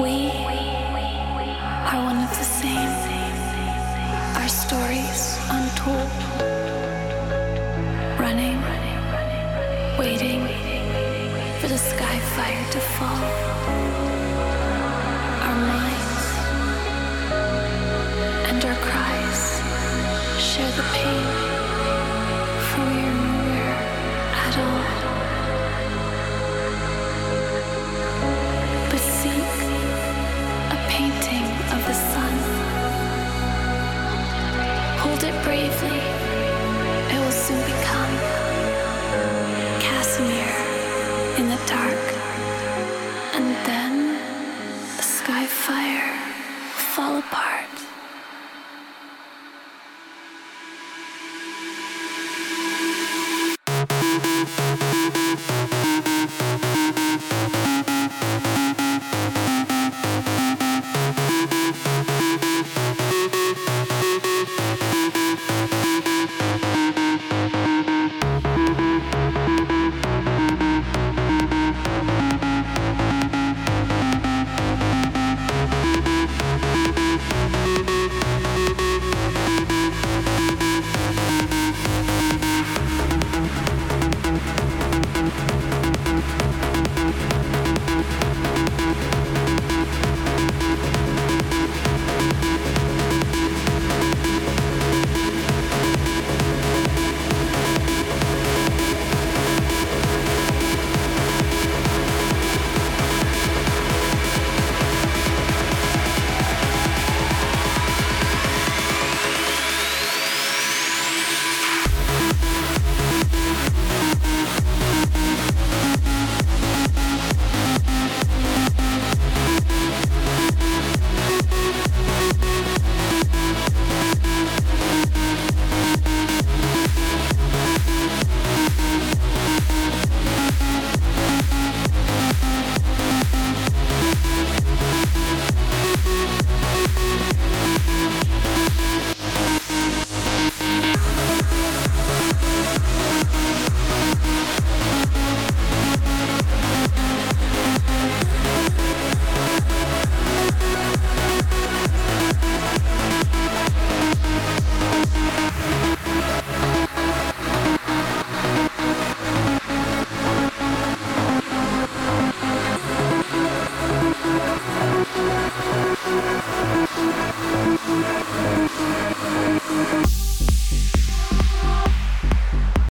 We are one of the same. Our stories untold. Running, waiting for the sky fire to fall. Our minds and our cries share the pain, for we are nowhere at all. But seek a painting of the sun. Hold it bravely, it will soon become Casimir in the dark, and then the sky fire will fall apart.